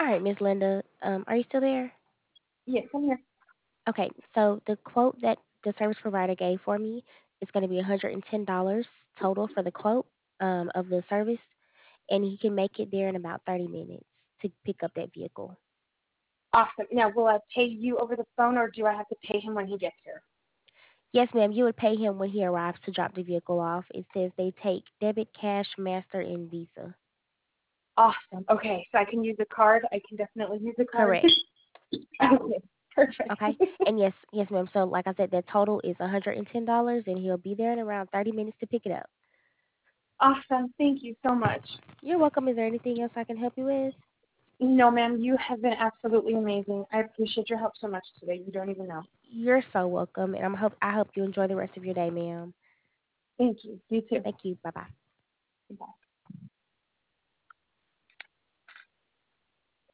All right, Miss Linda, are you still there? Yes, I'm here. Okay, so the quote that the service provider gave for me is going to be $110 total for the quote of the service, and he can make it there in about 30 minutes to pick up that vehicle. Awesome. Now, will I pay you over the phone or do I have to pay him when he gets here? Yes, ma'am, you would pay him when he arrives to drop the vehicle off. It says they take debit, cash, master, and Visa. Awesome. Okay, so I can use the card. I can definitely use the card. Correct. Okay, perfect. Okay. And yes, ma'am. So like I said, that total is $110, and he'll be there in around 30 minutes to pick it up. Awesome. Thank you so much. You're welcome. Is there anything else I can help you with? No, ma'am, you have been absolutely amazing. I appreciate your help so much today. You don't even know. You're so welcome, and I hope you enjoy the rest of your day, ma'am. Thank you. You too. Thank you. Bye bye. Bye.